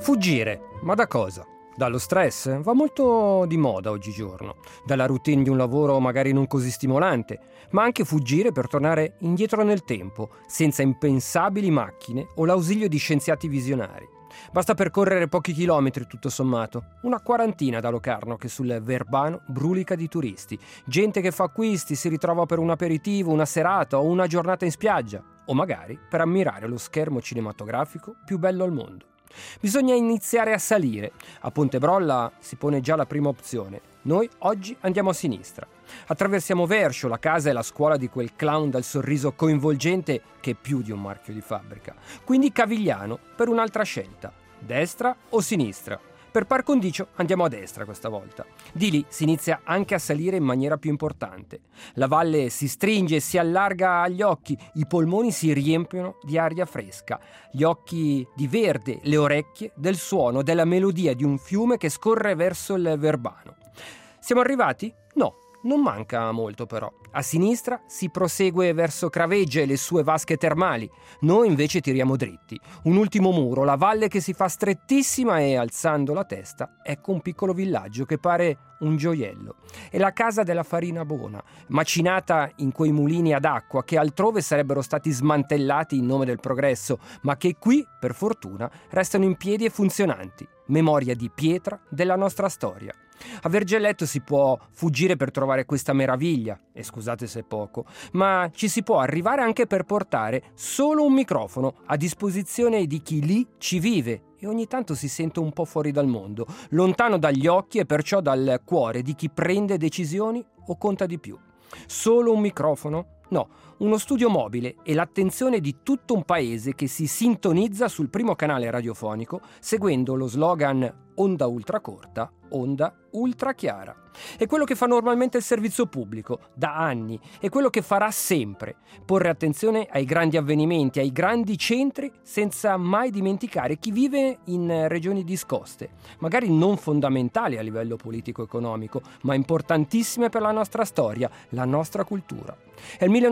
Fuggire, ma da cosa? Dallo stress? Va molto di moda oggigiorno. Dalla routine di un lavoro magari non così stimolante, ma anche fuggire per tornare indietro nel tempo, senza impensabili macchine o l'ausilio di scienziati visionari. Basta percorrere pochi chilometri tutto sommato, una quarantina da Locarno che sul Verbano brulica di turisti, gente che fa acquisti, si ritrova per un aperitivo, una serata o una giornata in spiaggia, o magari per ammirare lo schermo cinematografico più bello al mondo. Bisogna iniziare a salire. A Ponte Brolla si pone già la prima opzione. Noi oggi andiamo a sinistra. Attraversiamo Verscho, la casa e la scuola di quel clown dal sorriso coinvolgente che è più di un marchio di fabbrica. Quindi Cavigliano per un'altra scelta. Destra o sinistra? Per par condicio andiamo a destra questa volta. Di lì si inizia anche a salire in maniera più importante. La valle si stringe e si allarga agli occhi, i polmoni si riempiono di aria fresca, gli occhi di verde, le orecchie del suono, della melodia di un fiume che scorre verso il Verbano. Siamo arrivati? No. Non manca molto però. A sinistra si prosegue verso Craveggia e le sue vasche termali. Noi invece tiriamo dritti. Un ultimo muro, la valle che si fa strettissima e, alzando la testa, ecco un piccolo villaggio che pare un gioiello. È la casa della farina buona, macinata in quei mulini ad acqua che altrove sarebbero stati smantellati in nome del progresso, ma che qui, per fortuna, restano in piedi e funzionanti. Memoria di pietra della nostra storia. A Vergelletto si può fuggire per trovare questa meraviglia, e scusate se è poco, ma ci si può arrivare anche per portare solo un microfono a disposizione di chi lì ci vive e ogni tanto si sente un po' fuori dal mondo, lontano dagli occhi e perciò dal cuore di chi prende decisioni o conta di più. Solo un microfono? No, uno studio mobile e l'attenzione di tutto un paese che si sintonizza sul primo canale radiofonico seguendo lo slogan onda ultra corta, onda ultra chiara. È quello che fa normalmente il servizio pubblico, da anni, è quello che farà sempre, porre attenzione ai grandi avvenimenti, ai grandi centri, senza mai dimenticare chi vive in regioni discoste, magari non fondamentali a livello politico-economico, ma importantissime per la nostra storia, la nostra cultura. È il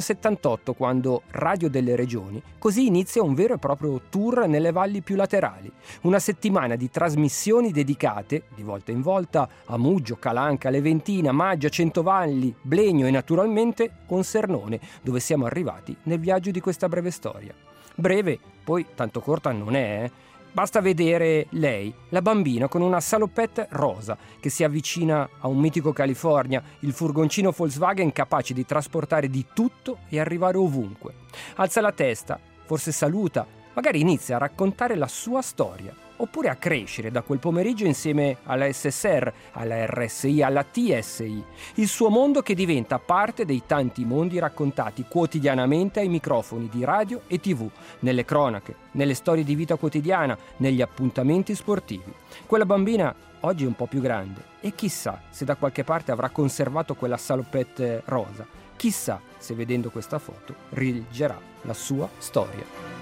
1978 quando Radio delle Regioni così inizia un vero e proprio tour nelle valli più laterali, una settimana di trasmissioni dedicate, di volta in volta, a Muggio, Calanca, Leventina, Maggia, Centovalli, Blegno e naturalmente Consernone, dove siamo arrivati nel viaggio di questa breve storia. Breve, poi tanto corta non è, Basta vedere lei, la bambina con una salopette rosa che si avvicina a un mitico California, il furgoncino Volkswagen capace di trasportare di tutto e arrivare ovunque. Alza la testa, forse saluta, magari inizia a raccontare la sua storia, oppure a crescere da quel pomeriggio insieme alla SSR, alla RSI, alla TSI, il suo mondo che diventa parte dei tanti mondi raccontati quotidianamente ai microfoni di radio e TV, nelle cronache, nelle storie di vita quotidiana, negli appuntamenti sportivi. Quella bambina oggi è un po' più grande e chissà se da qualche parte avrà conservato quella salopette rosa, chissà se vedendo questa foto rileggerà la sua storia.